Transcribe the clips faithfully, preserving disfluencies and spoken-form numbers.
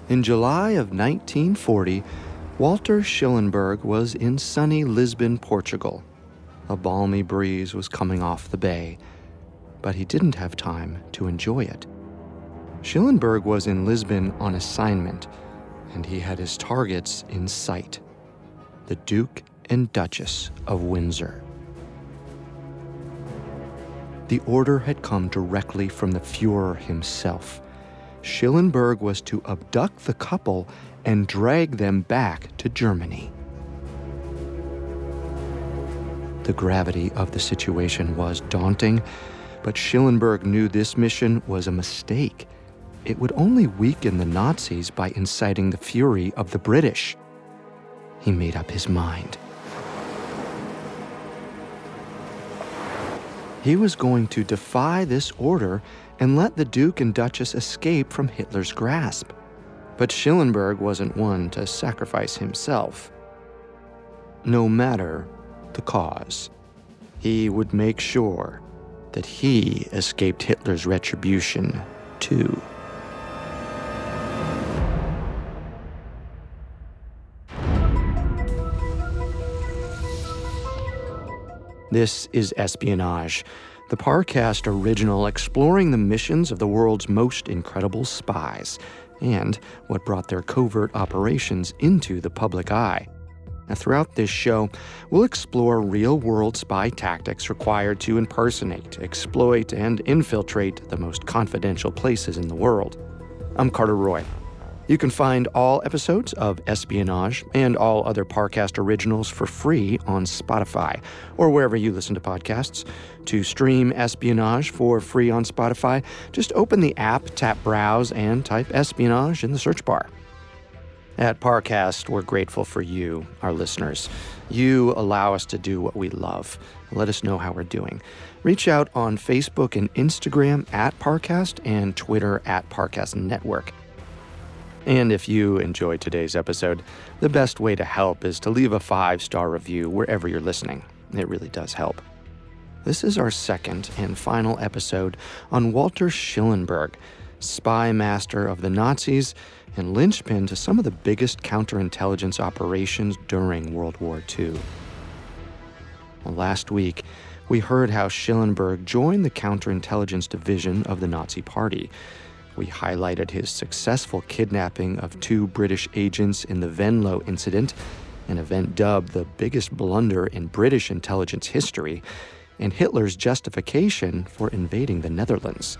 In July of nineteen forty, Walter Schillenberg was in sunny Lisbon, Portugal. A balmy breeze was coming off the bay, but he didn't have time to enjoy it. Schillenberg was in Lisbon on assignment, and he had his targets in sight: the Duke and Duchess of Windsor. The order had come directly from the Führer himself. Schillenberg was to abduct the couple and drag them back to Germany. The gravity of the situation was daunting, but Schillenberg knew this mission was a mistake. It would only weaken the Nazis by inciting the fury of the British. He made up his mind. He was going to defy this order and let the Duke and Duchess escape from Hitler's grasp. But Schillenberg wasn't one to sacrifice himself. No matter the cause, he would make sure that he escaped Hitler's retribution, too. This is Espionage, the Parcast original exploring the missions of the world's most incredible spies and what brought their covert operations into the public eye. Now, throughout this show, we'll explore real-world spy tactics required to impersonate, exploit, and infiltrate the most confidential places in the world. I'm Carter Roy. You can find all episodes of Espionage and all other Parcast originals for free on Spotify or wherever you listen to podcasts. To stream Espionage for free on Spotify, just open the app, tap Browse, and type Espionage in the search bar. At Parcast, we're grateful for you, our listeners. You allow us to do what we love. Let us know how we're doing. Reach out on Facebook and Instagram at Parcast and Twitter at Parcast Network. And if you enjoyed today's episode, the best way to help is to leave a five-star review wherever you're listening. It really does help. This is our second and final episode on Walter Schillenberg, spy master of the Nazis and linchpin to some of the biggest counterintelligence operations during World War Two. Well, last week, we heard how Schillenberg joined the counterintelligence division of the Nazi Party. We highlighted his successful kidnapping of two British agents in the Venlo incident, an event dubbed the biggest blunder in British intelligence history, and Hitler's justification for invading the Netherlands.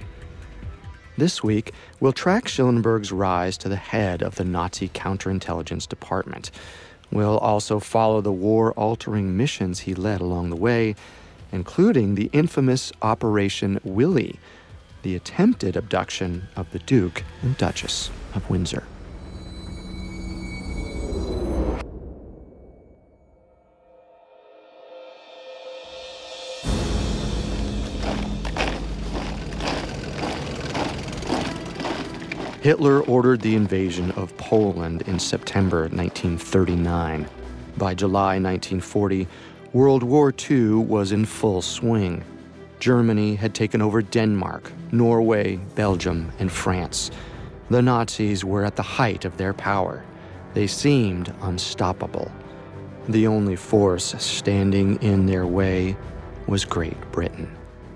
This week, we'll track Schillenberg's rise to the head of the Nazi counterintelligence department. We'll also follow the war-altering missions he led along the way, including the infamous Operation Willy, the attempted abduction of the Duke and Duchess of Windsor. Hitler ordered the invasion of Poland in September nineteen thirty-nine. By July nineteen forty, World War Two was in full swing. Germany had taken over Denmark, Norway, Belgium, and France. The Nazis were at the height of their power. They seemed unstoppable. The only force standing in their way was Great Britain.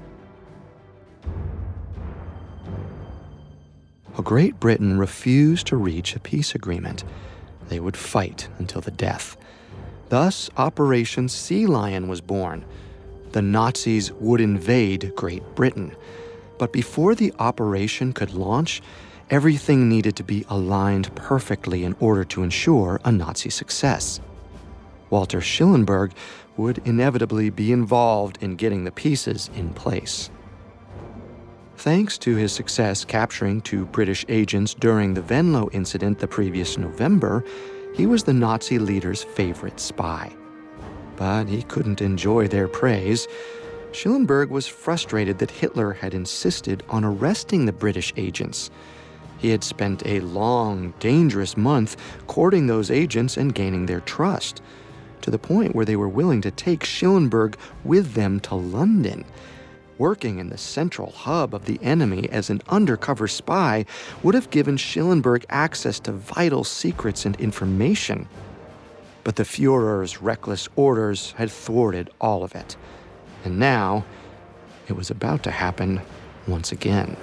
Great Britain refused to reach a peace agreement. They would fight until the death. Thus, Operation Sea Lion was born. The Nazis would invade Great Britain. But before the operation could launch, everything needed to be aligned perfectly in order to ensure a Nazi success. Walter Schillenberg would inevitably be involved in getting the pieces in place. Thanks to his success capturing two British agents during the Venlo incident the previous November, he was the Nazi leader's favorite spy. But he couldn't enjoy their praise. Schillenberg was frustrated that Hitler had insisted on arresting the British agents. He had spent a long, dangerous month courting those agents and gaining their trust, to the point where they were willing to take Schillenberg with them to London. Working in the central hub of the enemy as an undercover spy would have given Schellenberg access to vital secrets and information. But the Führer's reckless orders had thwarted all of it. And now, it was about to happen once again.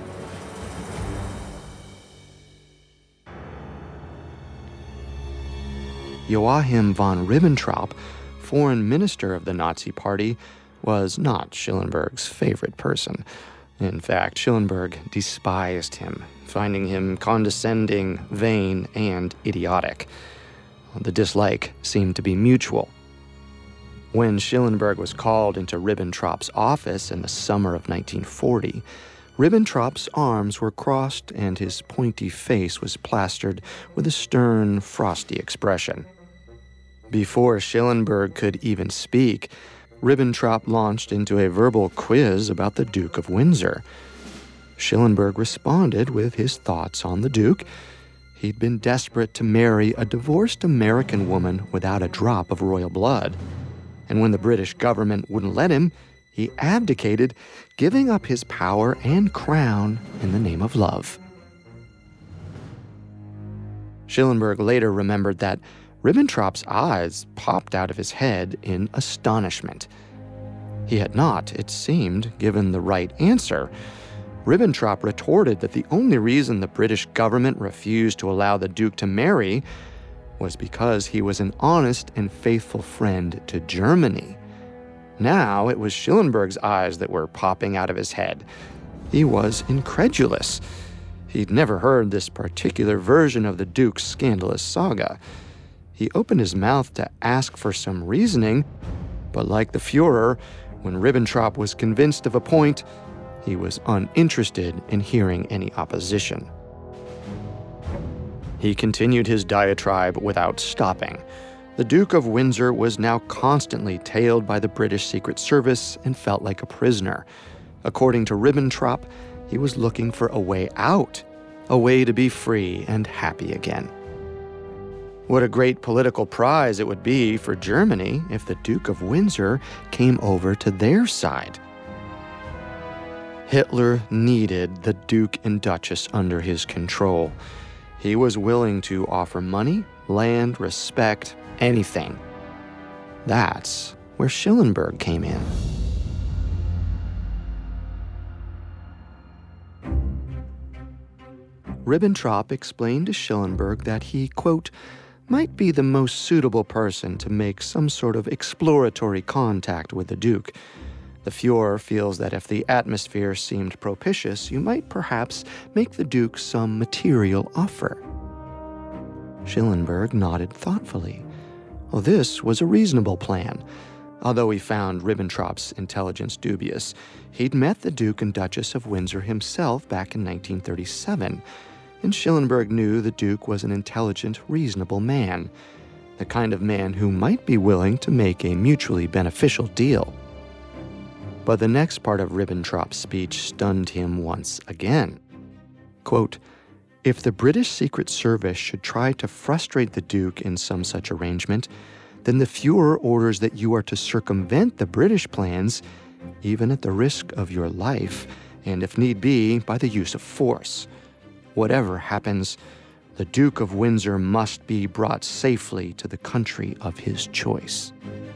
Joachim von Ribbentrop, foreign minister of the Nazi Party, was not Schellenberg's favorite person. In fact, Schellenberg despised him, finding him condescending, vain, and idiotic. The dislike seemed to be mutual. When Schellenberg was called into Ribbentrop's office in the summer of nineteen forty, Ribbentrop's arms were crossed and his pointy face was plastered with a stern, frosty expression. Before Schellenberg could even speak, Ribbentrop launched into a verbal quiz about the Duke of Windsor. Schellenberg responded with his thoughts on the Duke. He'd been desperate to marry a divorced American woman without a drop of royal blood. And when the British government wouldn't let him, he abdicated, giving up his power and crown in the name of love. Schellenberg later remembered that Ribbentrop's eyes popped out of his head in astonishment. He had not, it seemed, given the right answer. Ribbentrop retorted that the only reason the British government refused to allow the Duke to marry was because he was an honest and faithful friend to Germany. Now it was Schellenberg's eyes that were popping out of his head. He was incredulous. He'd never heard this particular version of the Duke's scandalous saga. He opened his mouth to ask for some reasoning, but like the Führer, when Ribbentrop was convinced of a point, he was uninterested in hearing any opposition. He continued his diatribe without stopping. The Duke of Windsor was now constantly tailed by the British Secret Service and felt like a prisoner. According to Ribbentrop, he was looking for a way out, a way to be free and happy again. What a great political prize it would be for Germany if the Duke of Windsor came over to their side. Hitler needed the Duke and Duchess under his control. He was willing to offer money, land, respect, anything. That's where Schellenberg came in. Ribbentrop explained to Schellenberg that he, quote, might be the most suitable person to make some sort of exploratory contact with the Duke. The Führer feels that if the atmosphere seemed propitious, you might perhaps make the Duke some material offer. Schellenberg nodded thoughtfully. Well, this was a reasonable plan. Although he found Ribbentrop's intelligence dubious, he'd met the Duke and Duchess of Windsor himself back in nineteen thirty-seven, and Schellenberg knew the Duke was an intelligent, reasonable man, the kind of man who might be willing to make a mutually beneficial deal. But the next part of Ribbentrop's speech stunned him once again. Quote, if the British Secret Service should try to frustrate the Duke in some such arrangement, then the Führer orders that you are to circumvent the British plans, even at the risk of your life, and if need be, by the use of force. Whatever happens, the Duke of Windsor must be brought safely to the country of his choice.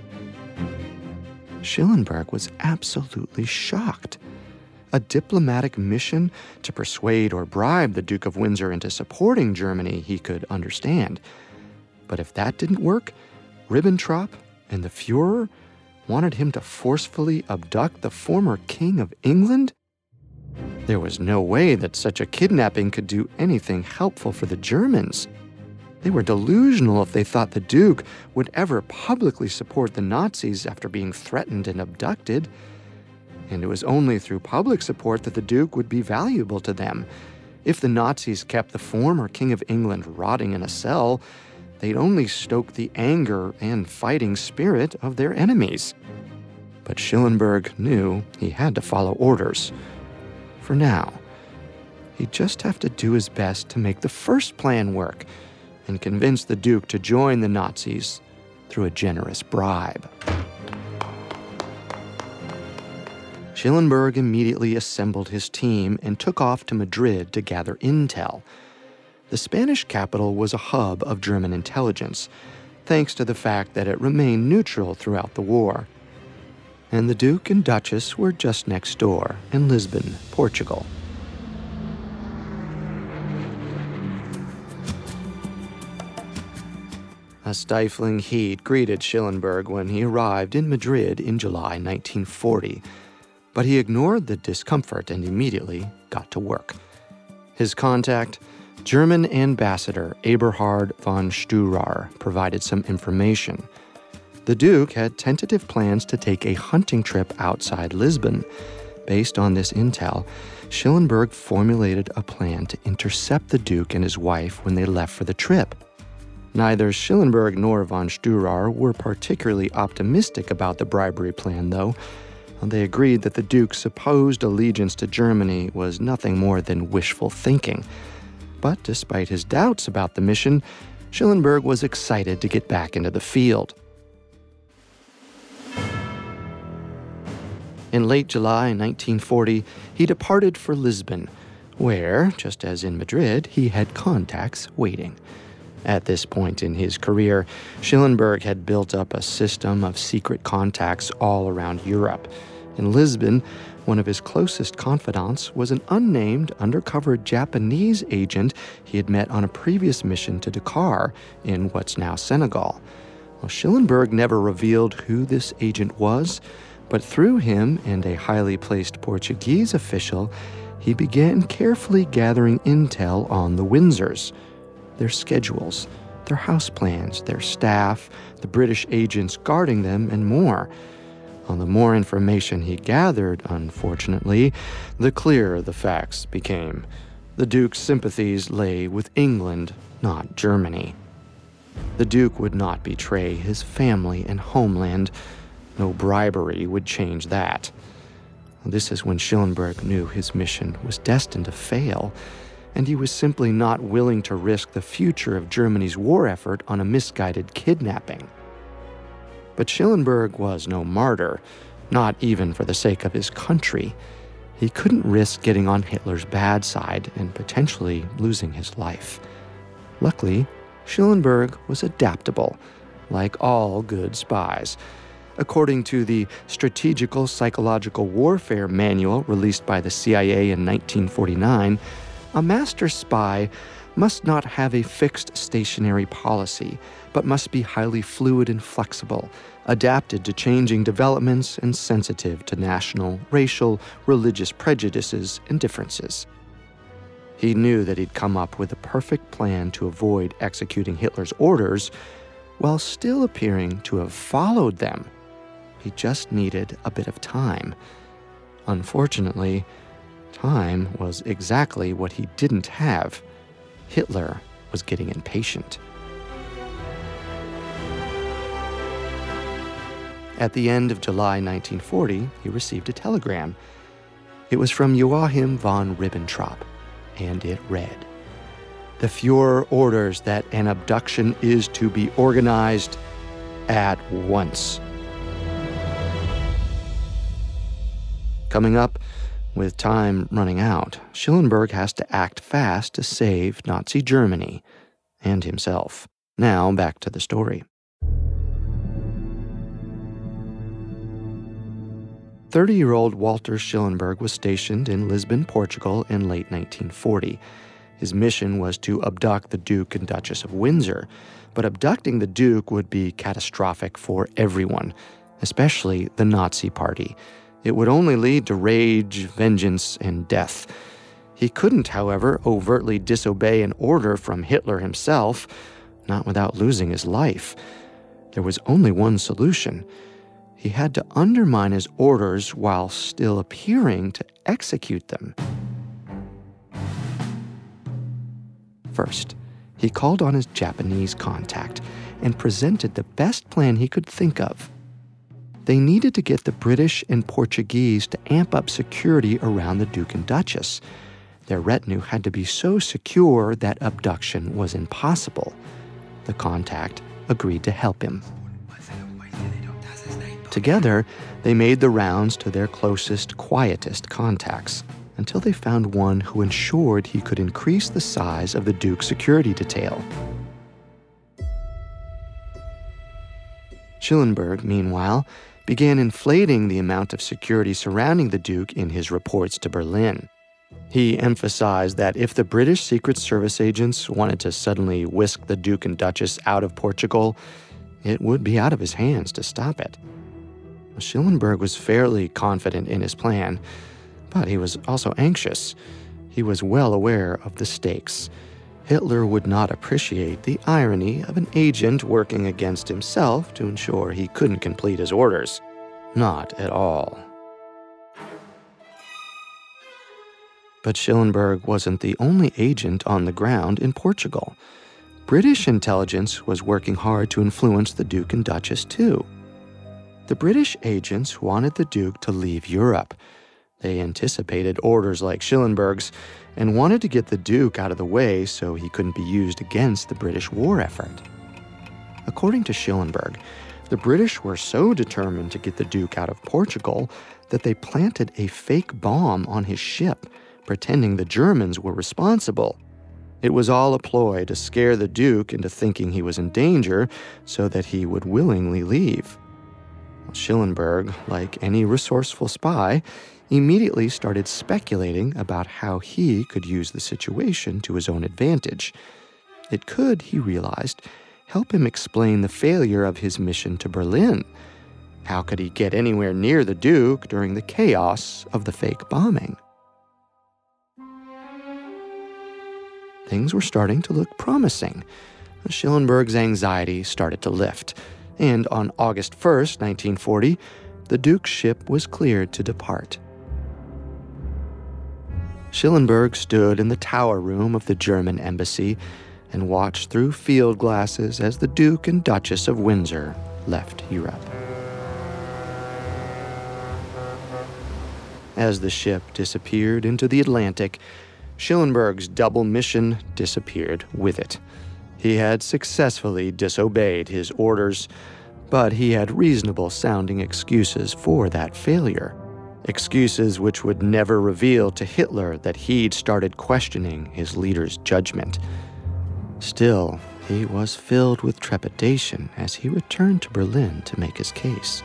Schellenberg was absolutely shocked. A diplomatic mission to persuade or bribe the Duke of Windsor into supporting Germany he could understand. But if that didn't work, Ribbentrop and the Führer wanted him to forcefully abduct the former King of England? There was no way that such a kidnapping could do anything helpful for the Germans. They were delusional if they thought the Duke would ever publicly support the Nazis after being threatened and abducted. And it was only through public support that the Duke would be valuable to them. If the Nazis kept the former King of England rotting in a cell, they'd only stoke the anger and fighting spirit of their enemies. But Schellenberg knew he had to follow orders. For now, he'd just have to do his best to make the first plan work and convince the Duke to join the Nazis through a generous bribe. Schellenberg immediately assembled his team and took off to Madrid to gather intel. The Spanish capital was a hub of German intelligence, thanks to the fact that it remained neutral throughout the war. And the Duke and Duchess were just next door, in Lisbon, Portugal. A stifling heat greeted Schellenberg when he arrived in Madrid in July nineteen forty, but he ignored the discomfort and immediately got to work. His contact, German ambassador Eberhard von Sturar, provided some information. The Duke had tentative plans to take a hunting trip outside Lisbon. Based on this intel, Schellenberg formulated a plan to intercept the Duke and his wife when they left for the trip. Neither Schellenberg nor von Sturar were particularly optimistic about the bribery plan, though. They agreed that the Duke's supposed allegiance to Germany was nothing more than wishful thinking. But despite his doubts about the mission, Schellenberg was excited to get back into the field. In late July nineteen forty, he departed for Lisbon, where, just as in Madrid, he had contacts waiting. At this point in his career, Schellenberg had built up a system of secret contacts all around Europe. In Lisbon, one of his closest confidants was an unnamed undercover Japanese agent he had met on a previous mission to Dakar in what's now Senegal. Well, Schellenberg never revealed who this agent was, but through him and a highly placed Portuguese official, he began carefully gathering intel on the Windsors. Their schedules, their house plans, their staff, the British agents guarding them, and more. Well, the more information he gathered, unfortunately, the clearer the facts became. The Duke's sympathies lay with England, not Germany. The Duke would not betray his family and homeland. No bribery would change that. This is when Schellenberg knew his mission was destined to fail, and he was simply not willing to risk the future of Germany's war effort on a misguided kidnapping. But Schellenberg was no martyr, not even for the sake of his country. He couldn't risk getting on Hitler's bad side and potentially losing his life. Luckily, Schellenberg was adaptable, like all good spies. According to the Strategical Psychological Warfare Manual released by the C I A in nineteen forty-nine, a master spy must not have a fixed stationary policy, but must be highly fluid and flexible, adapted to changing developments and sensitive to national, racial, religious prejudices and differences. He knew that he'd come up with a perfect plan to avoid executing Hitler's orders while still appearing to have followed them. He just needed a bit of time. Unfortunately, time was exactly what he didn't have. Hitler was getting impatient. At the end of July nineteen forty, he received a telegram. It was from Joachim von Ribbentrop, and it read, "The Fuhrer orders that an abduction is to be organized at once." Coming up, with time running out, Schellenberg has to act fast to save Nazi Germany and himself. Now, back to the story. thirty-year-old Walter Schellenberg was stationed in Lisbon, Portugal in late nineteen forty. His mission was to abduct the Duke and Duchess of Windsor, but abducting the Duke would be catastrophic for everyone, especially the Nazi Party. It would only lead to rage, vengeance, and death. He couldn't, however, overtly disobey an order from Hitler himself, not without losing his life. There was only one solution. He had to undermine his orders while still appearing to execute them. First, he called on his Japanese contact and presented the best plan he could think of. They needed to get the British and Portuguese to amp up security around the Duke and Duchess. Their retinue had to be so secure that abduction was impossible. The contact agreed to help him. Together, they made the rounds to their closest, quietest contacts, until they found one who ensured he could increase the size of the Duke's security detail. Schellenberg, meanwhile, began inflating the amount of security surrounding the Duke in his reports to Berlin. He emphasized that if the British Secret Service agents wanted to suddenly whisk the Duke and Duchess out of Portugal, it would be out of his hands to stop it. Schellenberg was fairly confident in his plan, but he was also anxious. He was well aware of the stakes. Hitler would not appreciate the irony of an agent working against himself to ensure he couldn't complete his orders. Not at all. But Schellenberg wasn't the only agent on the ground in Portugal. British intelligence was working hard to influence the Duke and Duchess too. The British agents wanted the Duke to leave Europe. They anticipated orders like Schellenberg's and wanted to get the Duke out of the way so he couldn't be used against the British war effort. According to Schellenberg, the British were so determined to get the Duke out of Portugal that they planted a fake bomb on his ship, pretending the Germans were responsible. It was all a ploy to scare the Duke into thinking he was in danger so that he would willingly leave. Schellenberg, like any resourceful spy, immediately started speculating about how he could use the situation to his own advantage. It could, he realized, help him explain the failure of his mission to Berlin. How could he get anywhere near the Duke during the chaos of the fake bombing? Things were starting to look promising. Schellenberg's anxiety started to lift, and on August first, nineteen forty, the Duke's ship was cleared to depart. Schellenberg stood in the tower room of the German embassy and watched through field glasses as the Duke and Duchess of Windsor left Europe. As the ship disappeared into the Atlantic, Schellenberg's double mission disappeared with it. He had successfully disobeyed his orders, but he had reasonable-sounding excuses for that failure. Excuses which would never reveal to Hitler that he'd started questioning his leader's judgment. Still, he was filled with trepidation as he returned to Berlin to make his case.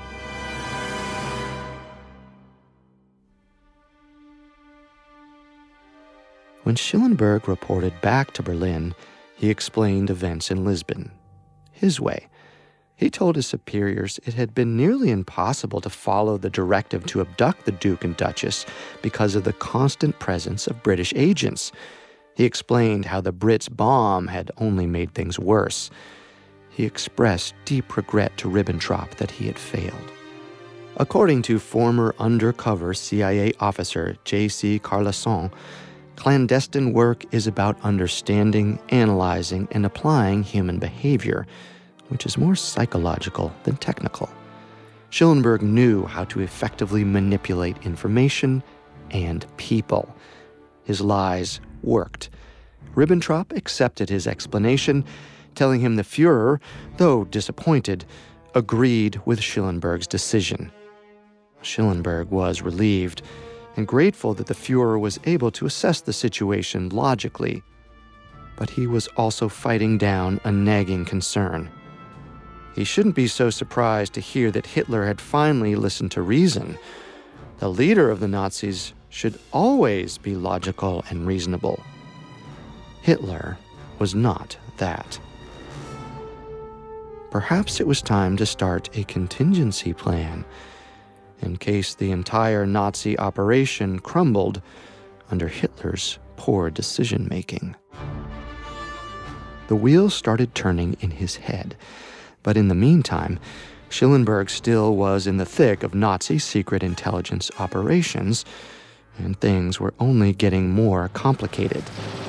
When Schellenberg reported back to Berlin, he explained events in Lisbon, his way. He told his superiors it had been nearly impossible to follow the directive to abduct the Duke and Duchess because of the constant presence of British agents. He explained how the Brits' bomb had only made things worse. He expressed deep regret to Ribbentrop that he had failed. According to former undercover C I A officer J C Carlson, clandestine work is about understanding, analyzing, and applying human behavior, which is more psychological than technical. Schellenberg knew how to effectively manipulate information and people. His lies worked. Ribbentrop accepted his explanation, telling him the Führer, though disappointed, agreed with Schellenberg's decision. Schellenberg was relieved and grateful that the Führer was able to assess the situation logically, but he was also fighting down a nagging concern. He shouldn't be so surprised to hear that Hitler had finally listened to reason. The leader of the Nazis should always be logical and reasonable. Hitler was not that. Perhaps it was time to start a contingency plan in case the entire Nazi operation crumbled under Hitler's poor decision-making. The wheels started turning in his head, but in the meantime, Schellenberg still was in the thick of Nazi secret intelligence operations, and things were only getting more complicated.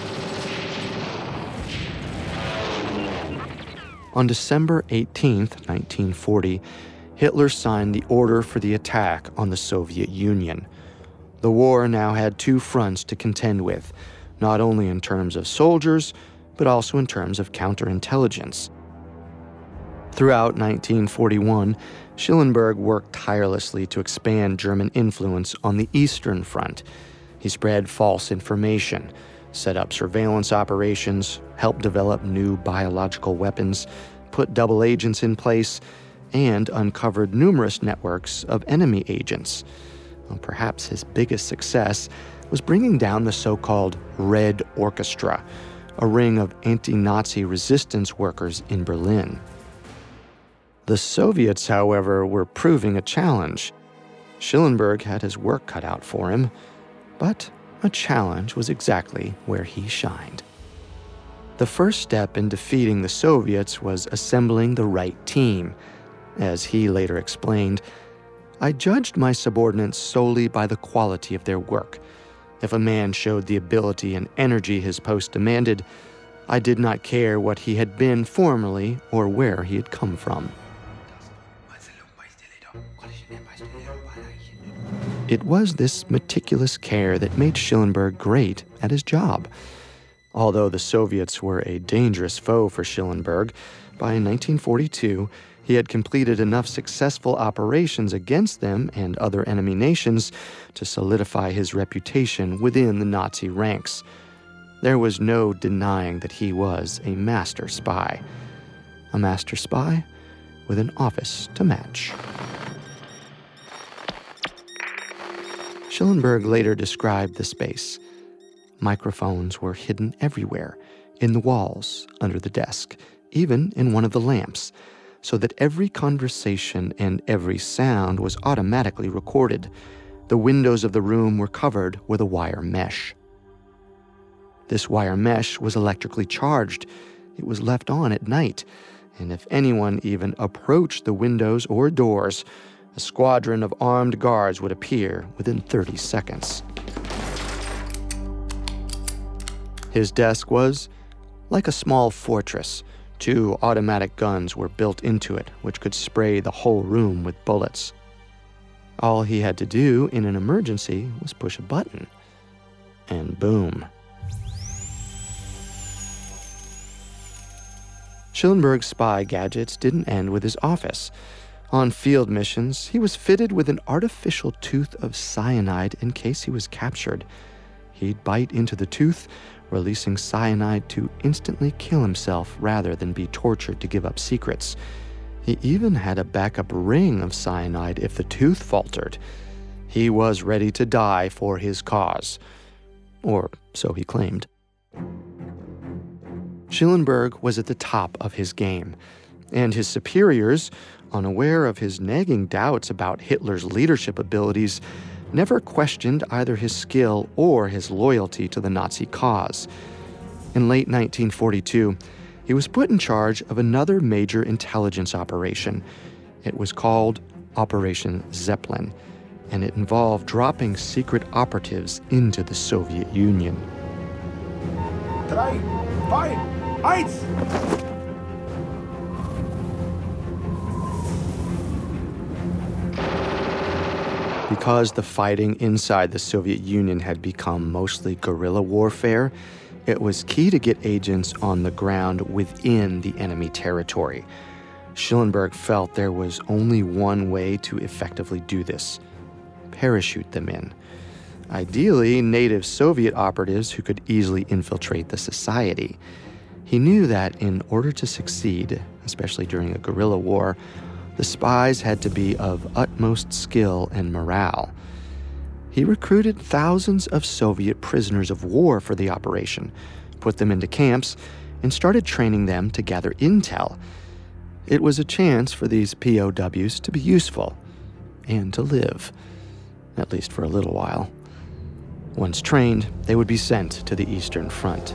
On December eighteenth, nineteen forty, Hitler signed the order for the attack on the Soviet Union. The war now had two fronts to contend with, not only in terms of soldiers, but also in terms of counterintelligence. Throughout nineteen forty-one, Schellenberg worked tirelessly to expand German influence on the Eastern Front. He spread false information, set up surveillance operations, helped develop new biological weapons, put double agents in place, and uncovered numerous networks of enemy agents. Well, perhaps his biggest success was bringing down the so-called Red Orchestra, a ring of anti-Nazi resistance workers in Berlin. The Soviets, however, were proving a challenge. Schellenberg had his work cut out for him, but a challenge was exactly where he shined. The first step in defeating the Soviets was assembling the right team. As he later explained, "I judged my subordinates solely by the quality of their work. If a man showed the ability and energy his post demanded, I did not care what he had been formerly or where he had come from." It was this meticulous care that made Schellenberg great at his job. Although the Soviets were a dangerous foe for Schellenberg, by nineteen forty-two, he had completed enough successful operations against them and other enemy nations to solidify his reputation within the Nazi ranks. There was no denying that he was a master spy. A master spy with an office to match. Schellenberg later described the space. Microphones were hidden everywhere, in the walls, under the desk, even in one of the lamps, so that every conversation and every sound was automatically recorded. The windows of the room were covered with a wire mesh. This wire mesh was electrically charged. It was left on at night, and if anyone even approached the windows or doors, a squadron of armed guards would appear within thirty seconds. His desk was like a small fortress. Two automatic guns were built into it, which could spray the whole room with bullets. All he had to do in an emergency was push a button, and boom. Schellenberg's spy gadgets didn't end with his office. On field missions, he was fitted with an artificial tooth of cyanide in case he was captured. He'd bite into the tooth, releasing cyanide to instantly kill himself rather than be tortured to give up secrets. He even had a backup ring of cyanide if the tooth faltered. He was ready to die for his cause. Or so he claimed. Schellenberg was at the top of his game, and his superiors, unaware of his nagging doubts about Hitler's leadership abilities, never questioned either his skill or his loyalty to the Nazi cause. In late nineteen forty-two, he was put in charge of another major intelligence operation. It was called Operation Zeppelin, and it involved dropping secret operatives into the Soviet Union. Drei, zwei, eins! Because the fighting inside the Soviet Union had become mostly guerrilla warfare, it was key to get agents on the ground within the enemy territory. Schellenberg felt there was only one way to effectively do this: parachute them in. Ideally, native Soviet operatives who could easily infiltrate the society. He knew that in order to succeed, especially during a guerrilla war, the spies had to be of utmost skill and morale. He recruited thousands of Soviet prisoners of war for the operation, put them into camps, and started training them to gather intel. It was a chance for these P O Ws to be useful and to live, at least for a little while. Once trained, they would be sent to the Eastern Front.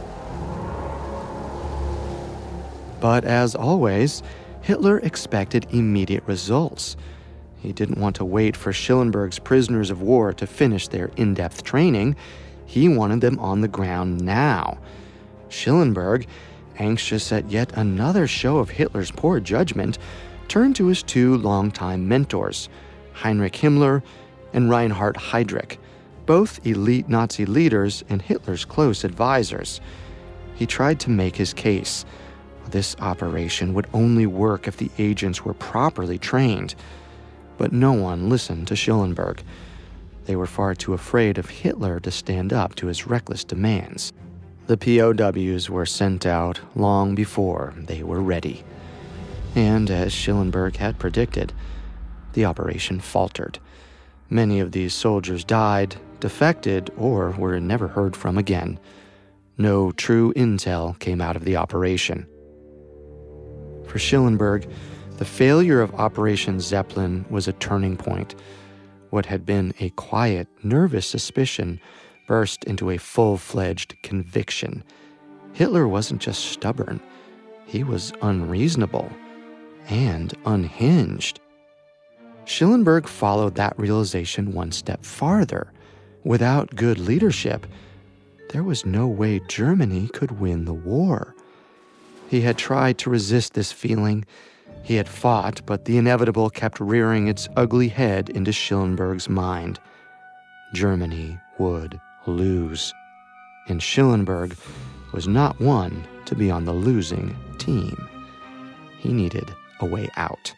But as always, Hitler expected immediate results. He didn't want to wait for Schellenberg's prisoners of war to finish their in-depth training. He wanted them on the ground now. Schellenberg, anxious at yet another show of Hitler's poor judgment, turned to his two longtime mentors, Heinrich Himmler and Reinhard Heydrich, both elite Nazi leaders and Hitler's close advisors. He tried to make his case. This operation would only work if the agents were properly trained. But no one listened to Schellenberg. They were far too afraid of Hitler to stand up to his reckless demands. The P O Ws were sent out long before they were ready. And as Schellenberg had predicted, the operation faltered. Many of these soldiers died, defected, or were never heard from again. No true intel came out of the operation. For Schellenberg, the failure of Operation Zeppelin was a turning point. What had been a quiet, nervous suspicion burst into a full-fledged conviction. Hitler wasn't just stubborn, he was unreasonable and unhinged. Schellenberg followed that realization one step farther. Without good leadership, there was no way Germany could win the war. He had tried to resist this feeling. He had fought, but the inevitable kept rearing its ugly head into Schellenberg's mind. Germany would lose. And Schellenberg was not one to be on the losing team. He needed a way out.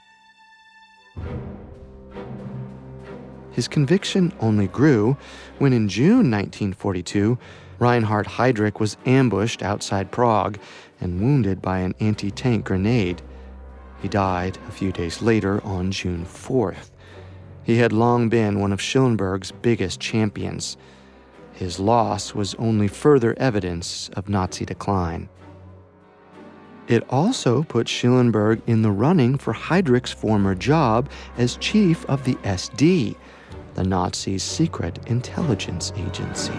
His conviction only grew when in June nineteen forty-two, Reinhard Heydrich was ambushed outside Prague and wounded by an anti-tank grenade. He died a few days later on June fourth. He had long been one of Schellenberg's biggest champions. His loss was only further evidence of Nazi decline. It also put Schellenberg in the running for Heydrich's former job as chief of the S D, the Nazis' secret intelligence agency.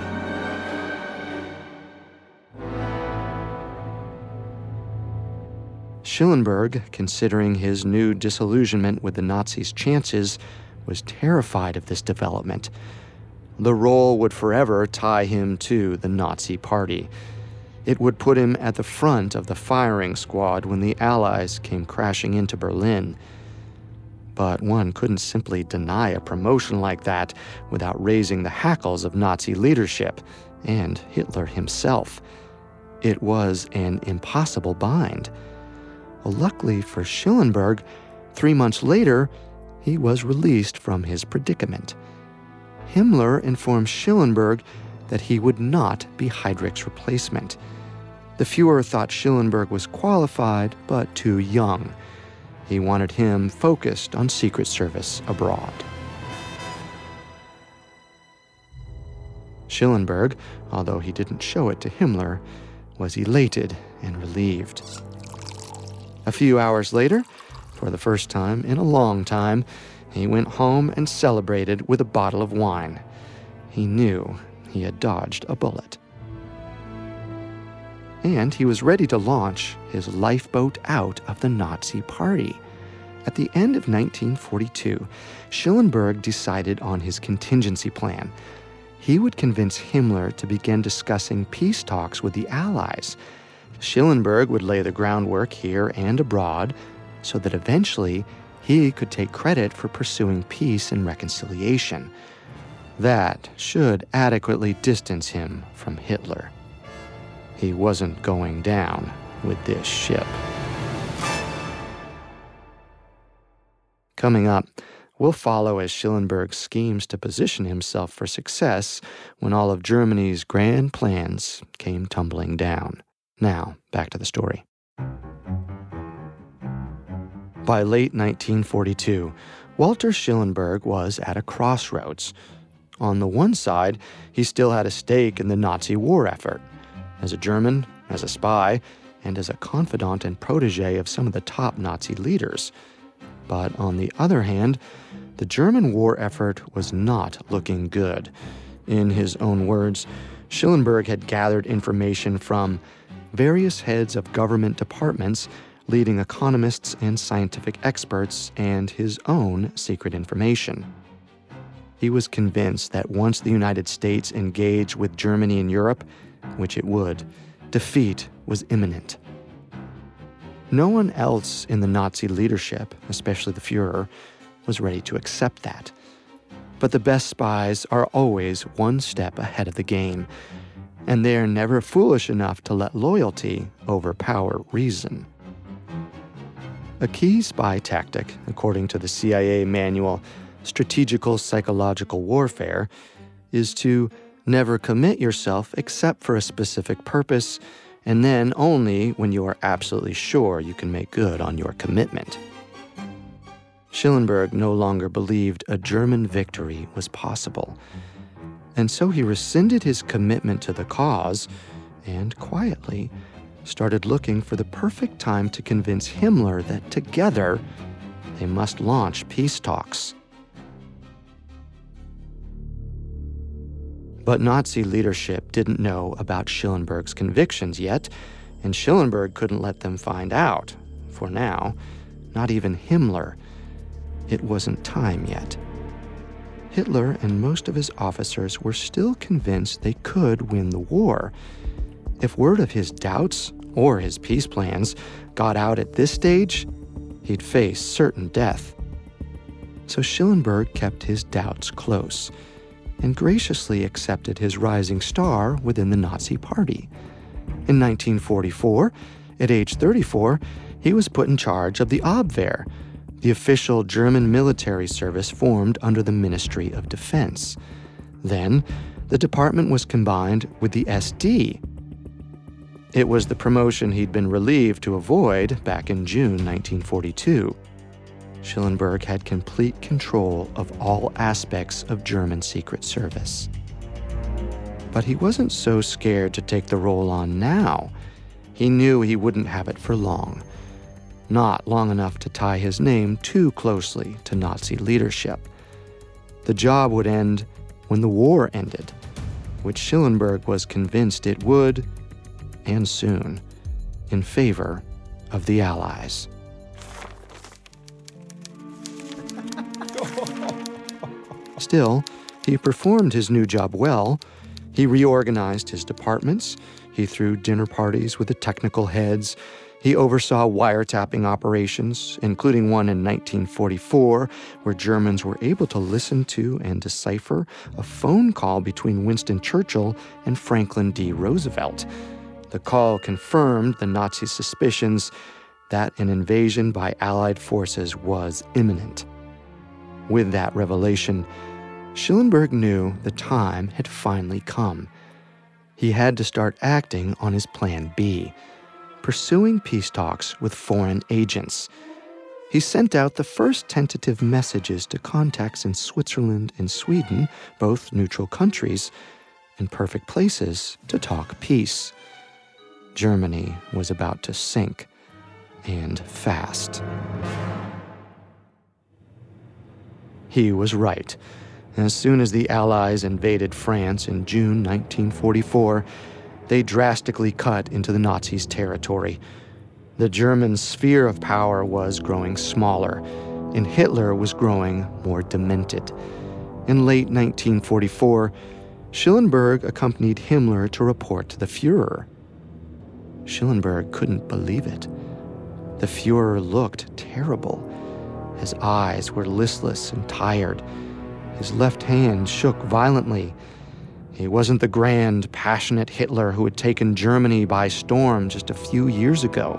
Schellenberg, considering his new disillusionment with the Nazis' chances, was terrified of this development. The role would forever tie him to the Nazi Party. It would put him at the front of the firing squad when the Allies came crashing into Berlin. But one couldn't simply deny a promotion like that without raising the hackles of Nazi leadership and Hitler himself. It was an impossible bind. Well, luckily for Schellenberg, three months later, he was released from his predicament. Himmler informed Schellenberg that he would not be Heydrich's replacement. The Fuhrer thought Schellenberg was qualified, but too young. He wanted him focused on Secret Service abroad. Schellenberg, although he didn't show it to Himmler, was elated and relieved. A few hours later, for the first time in a long time, he went home and celebrated with a bottle of wine. He knew he had dodged a bullet. And he was ready to launch his lifeboat out of the Nazi Party. At the end of nineteen forty-two, Schellenberg decided on his contingency plan. He would convince Himmler to begin discussing peace talks with the Allies. Schellenberg would lay the groundwork here and abroad so that eventually he could take credit for pursuing peace and reconciliation. That should adequately distance him from Hitler. He wasn't going down with this ship. Coming up, we'll follow as Schellenberg schemes to position himself for success when all of Germany's grand plans came tumbling down. Now, back to the story. By late nineteen forty-two, Walter Schellenberg was at a crossroads. On the one side, he still had a stake in the Nazi war effort. As a German, as a spy, and as a confidant and protege of some of the top Nazi leaders. But on the other hand, the German war effort was not looking good. In his own words, Schellenberg had gathered information from various heads of government departments, leading economists and scientific experts, and his own secret information. He was convinced that once the United States engaged with Germany and Europe, which it would, defeat was imminent. No one else in the Nazi leadership, especially the Fuhrer, was ready to accept that. But the best spies are always one step ahead of the game, and they are never foolish enough to let loyalty overpower reason. A key spy tactic, according to the C I A manual, Strategical Psychological Warfare, is to never commit yourself except for a specific purpose, and then only when you are absolutely sure you can make good on your commitment. Schellenberg no longer believed a German victory was possible, and so he rescinded his commitment to the cause and quietly started looking for the perfect time to convince Himmler that together they must launch peace talks. But Nazi leadership didn't know about Schellenberg's convictions yet, and Schellenberg couldn't let them find out. For now, not even Himmler. It wasn't time yet. Hitler and most of his officers were still convinced they could win the war. If word of his doubts or his peace plans got out at this stage, he'd face certain death. So Schellenberg kept his doubts close and graciously accepted his rising star within the Nazi Party. In nineteen forty-four, at age thirty-four, he was put in charge of the Abwehr, the official German military service formed under the Ministry of Defense. Then, the department was combined with the S D. It was the promotion he'd been relieved to avoid back in June nineteen forty-two. Schellenberg had complete control of all aspects of German Secret Service. But he wasn't so scared to take the role on now. He knew he wouldn't have it for long. Not long enough to tie his name too closely to Nazi leadership. The job would end when the war ended, which Schellenberg was convinced it would, and soon, in favor of the Allies. Still, he performed his new job well. He reorganized his departments. He threw dinner parties with the technical heads. He oversaw wiretapping operations, including one in nineteen forty-four, where Germans were able to listen to and decipher a phone call between Winston Churchill and Franklin D. Roosevelt. The call confirmed the Nazi suspicions that an invasion by Allied forces was imminent. With that revelation, Schellenberg knew the time had finally come. He had to start acting on his plan B, pursuing peace talks with foreign agents. He sent out the first tentative messages to contacts in Switzerland and Sweden, both neutral countries, and perfect places to talk peace. Germany was about to sink, and fast. He was right. As soon as the Allies invaded France in June nineteen forty-four, they drastically cut into the Nazis' territory. The German sphere of power was growing smaller, and Hitler was growing more demented. In late nineteen forty-four, Schellenberg accompanied Himmler to report to the Fuhrer. Schellenberg couldn't believe it. The Fuhrer looked terrible. His eyes were listless and tired. His left hand shook violently. He wasn't the grand, passionate Hitler who had taken Germany by storm just a few years ago.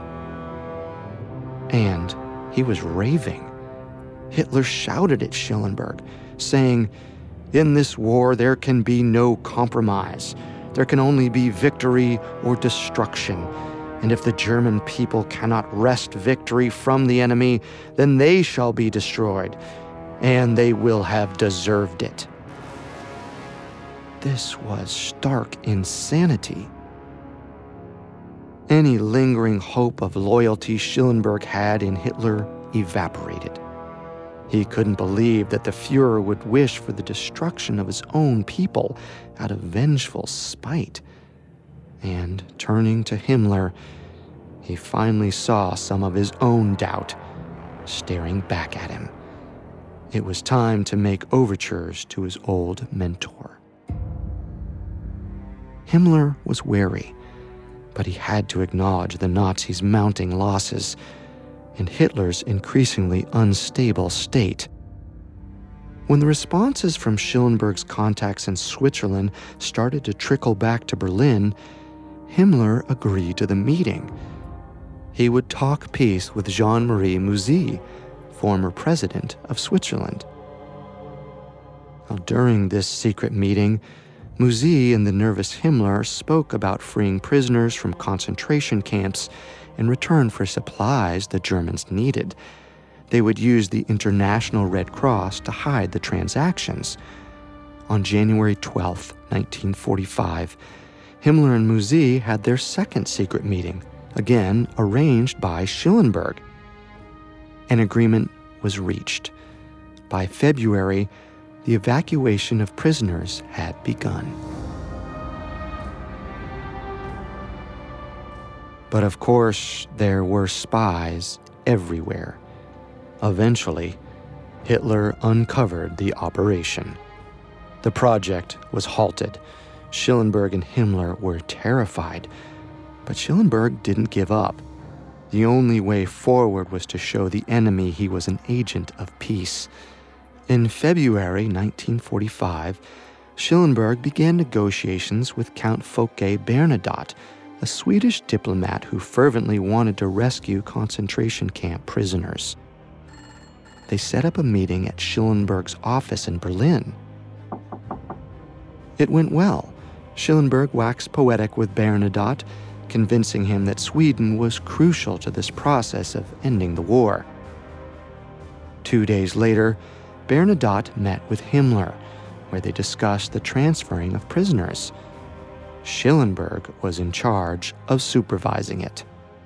And he was raving. Hitler shouted at Schellenberg, saying, "In this war there can be no compromise. There can only be victory or destruction. And if the German people cannot wrest victory from the enemy, then they shall be destroyed, and they will have deserved it." This was stark insanity. Any lingering hope of loyalty Schellenberg had in Hitler evaporated. He couldn't believe that the Fuhrer would wish for the destruction of his own people out of vengeful spite. And turning to Himmler, he finally saw some of his own doubt staring back at him. It was time to make overtures to his old mentor. Himmler was wary, but he had to acknowledge the Nazis' mounting losses and Hitler's increasingly unstable state. When the responses from Schellenberg's contacts in Switzerland started to trickle back to Berlin, Himmler agreed to the meeting. He would talk peace with Jean-Marie Mouzy, former president of Switzerland. Now, during this secret meeting, Mouzy and the nervous Himmler spoke about freeing prisoners from concentration camps in return for supplies the Germans needed. They would use the International Red Cross to hide the transactions. On January twelfth, nineteen forty-five, Himmler and Mouzy had their second secret meeting, again arranged by Schellenberg. An agreement was reached. By February, the evacuation of prisoners had begun. But of course, there were spies everywhere. Eventually, Hitler uncovered the operation. The project was halted. Schellenberg and Himmler were terrified, but Schellenberg didn't give up. The only way forward was to show the enemy he was an agent of peace. In February nineteen forty-five, Schellenberg began negotiations with Count Folke Bernadotte, a Swedish diplomat who fervently wanted to rescue concentration camp prisoners. They set up a meeting at Schellenberg's office in Berlin. It went well. Schellenberg waxed poetic with Bernadotte, convincing him that Sweden was crucial to this process of ending the war. Two days later, Bernadotte met with Himmler, where they discussed the transferring of prisoners. Schellenberg was in charge of supervising it.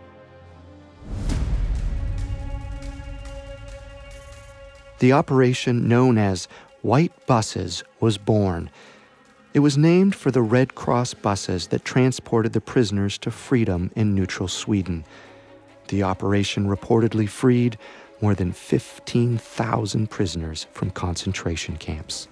The operation known as White Buses was born. It was named for the Red Cross buses that transported the prisoners to freedom in neutral Sweden. The operation reportedly freed more than fifteen thousand prisoners from concentration camps.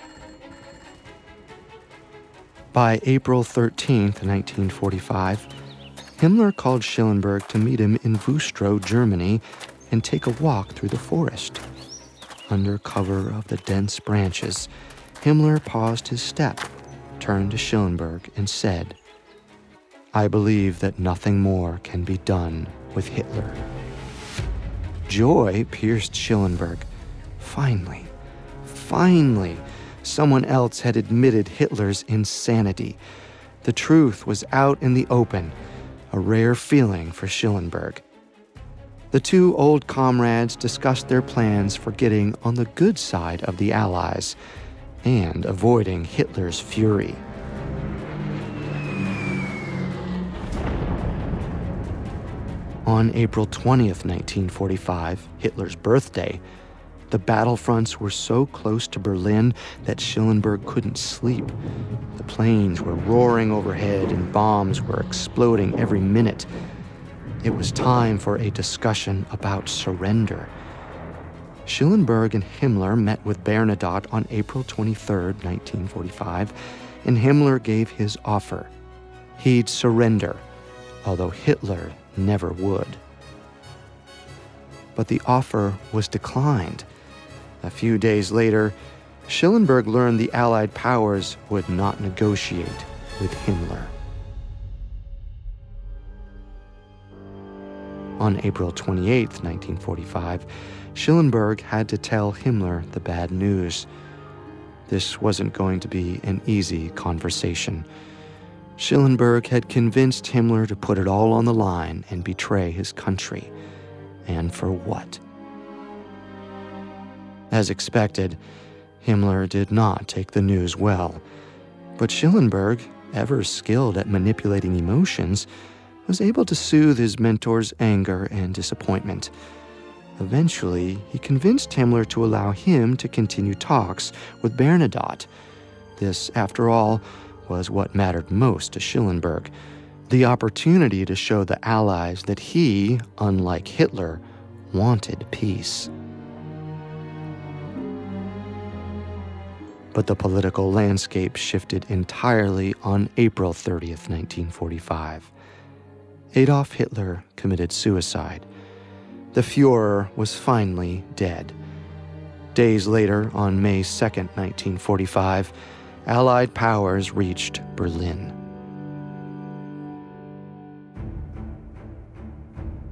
By April thirteenth, nineteen forty-five, Himmler called Schellenberg to meet him in Güstrow, Germany, and take a walk through the forest. Under cover of the dense branches, Himmler paused his step, turned to Schellenberg, and said, "I believe that nothing more can be done with Hitler." Joy pierced Schellenberg. Finally, finally, someone else had admitted Hitler's insanity. The truth was out in the open, a rare feeling for Schellenberg. The two old comrades discussed their plans for getting on the good side of the Allies and avoiding Hitler's fury. On April twentieth, nineteen forty-five, Hitler's birthday, the battlefronts were so close to Berlin that Schellenberg couldn't sleep. The planes were roaring overhead and bombs were exploding every minute. It was time for a discussion about surrender. Schellenberg and Himmler met with Bernadotte on April twenty-third, nineteen forty-five, and Himmler gave his offer. He'd surrender, although Hitler never would. But the offer was declined. A few days later, Schellenberg learned the Allied powers would not negotiate with Himmler. On April twenty-eighth, nineteen forty-five, Schellenberg had to tell Himmler the bad news. This wasn't going to be an easy conversation. Schellenberg had convinced Himmler to put it all on the line and betray his country. And for what? As expected, Himmler did not take the news well. But Schellenberg, ever skilled at manipulating emotions, was able to soothe his mentor's anger and disappointment. Eventually, he convinced Himmler to allow him to continue talks with Bernadotte. This, after all, was what mattered most to Schellenberg, the opportunity to show the Allies that he, unlike Hitler, wanted peace. But the political landscape shifted entirely on April thirtieth, nineteen forty-five. Adolf Hitler committed suicide. The Führer was finally dead. Days later, on May second, nineteen forty-five, Allied powers reached Berlin.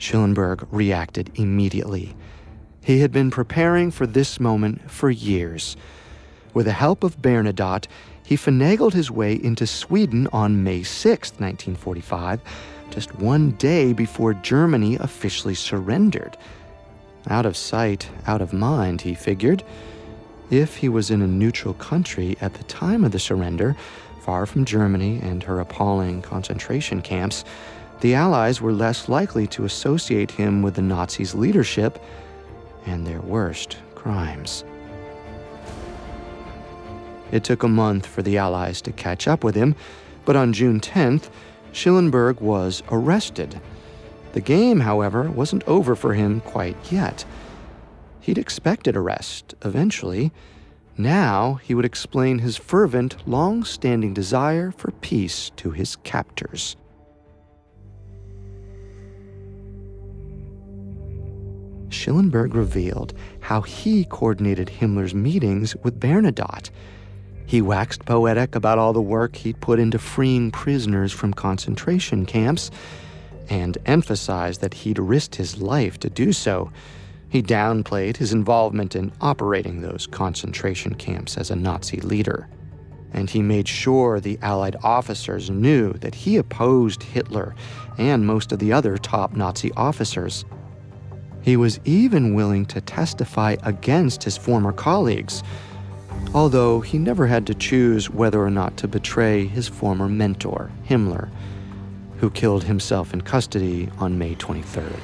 Schellenberg reacted immediately. He had been preparing for this moment for years. With the help of Bernadotte, he finagled his way into Sweden on May sixth, nineteen forty-five, just one day before Germany officially surrendered. Out of sight, out of mind, he figured. If he was in a neutral country at the time of the surrender, far from Germany and her appalling concentration camps, the Allies were less likely to associate him with the Nazis' leadership and their worst crimes. It took a month for the Allies to catch up with him, but on June tenth, Schellenberg was arrested. The game, however, wasn't over for him quite yet. He'd expected arrest, eventually. Now he would explain his fervent, long-standing desire for peace to his captors. Schellenberg revealed how he coordinated Himmler's meetings with Bernadotte. He waxed poetic about all the work he'd put into freeing prisoners from concentration camps, and emphasized that he'd risked his life to do so. He downplayed his involvement in operating those concentration camps as a Nazi leader. And he made sure the Allied officers knew that he opposed Hitler and most of the other top Nazi officers. He was even willing to testify against his former colleagues, although he never had to choose whether or not to betray his former mentor, Himmler, who killed himself in custody on May twenty-third.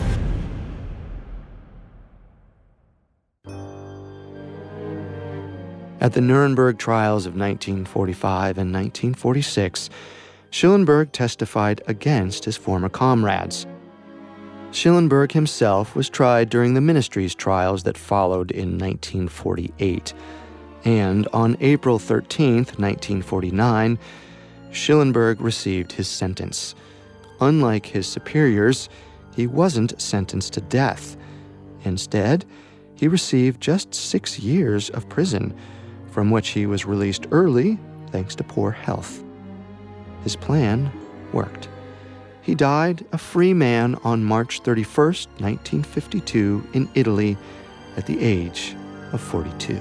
At the Nuremberg trials of nineteen forty-five and nineteen forty-six, Schellenberg testified against his former comrades. Schellenberg himself was tried during the Ministry's trials that followed in nineteen forty-eight. And on April thirteenth, nineteen forty-nine, Schellenberg received his sentence. Unlike his superiors, he wasn't sentenced to death. Instead, he received just six years of prison, from which he was released early thanks to poor health. His plan worked. He died a free man on March thirty-first, nineteen fifty-two, in Italy at the age of forty-two.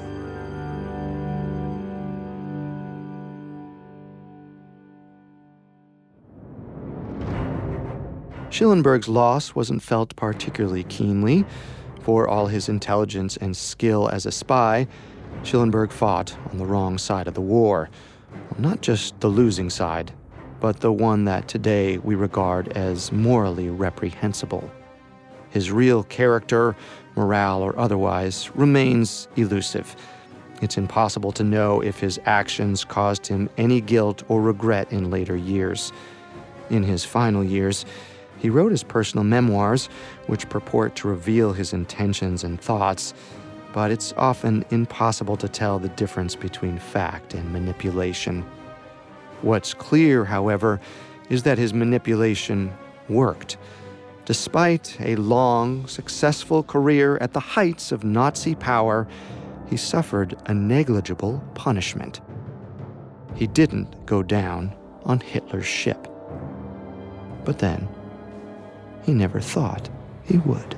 Schellenberg's loss wasn't felt particularly keenly. For all his intelligence and skill as a spy, Schellenberg fought on the wrong side of the war. Not just the losing side, but the one that today we regard as morally reprehensible. His real character, morale or otherwise, remains elusive. It's impossible to know if his actions caused him any guilt or regret in later years. In his final years, he wrote his personal memoirs, which purport to reveal his intentions and thoughts, but it's often impossible to tell the difference between fact and manipulation. What's clear, however, is that his manipulation worked. Despite a long, successful career at the heights of Nazi power, he suffered a negligible punishment. He didn't go down on Hitler's ship. But then, he never thought he would.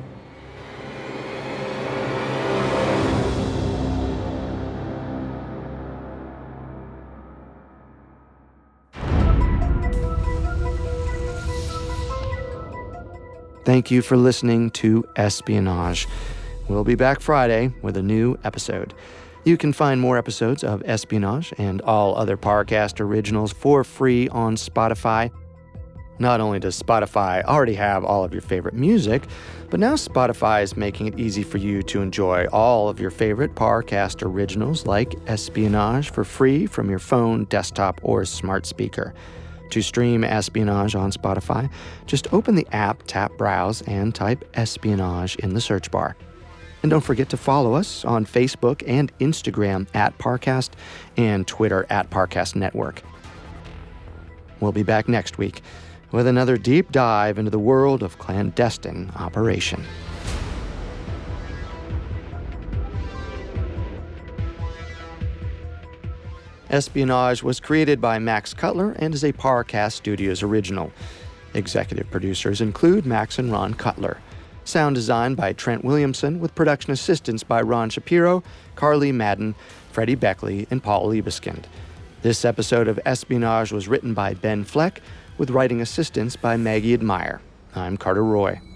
Thank you for listening to Espionage. We'll be back Friday with a new episode. You can find more episodes of Espionage and all other Parcast originals for free on Spotify. Not only does Spotify already have all of your favorite music, but now Spotify is making it easy for you to enjoy all of your favorite Parcast originals like Espionage for free from your phone, desktop, or smart speaker. To stream Espionage on Spotify, just open the app, tap Browse, and type Espionage in the search bar. And don't forget to follow us on Facebook and Instagram at Parcast and Twitter at Parcast Network. We'll be back next week with another deep dive into the world of clandestine operation. Espionage was created by Max Cutler and is a Parcast Studios original. Executive producers include Max and Ron Cutler. Sound design by Trent Williamson, with production assistance by Ron Shapiro, Carly Madden, Freddie Beckley, and Paul Liebeskind. This episode of Espionage was written by Ben Fleck, with writing assistance by Maggie Admire. I'm Carter Roy.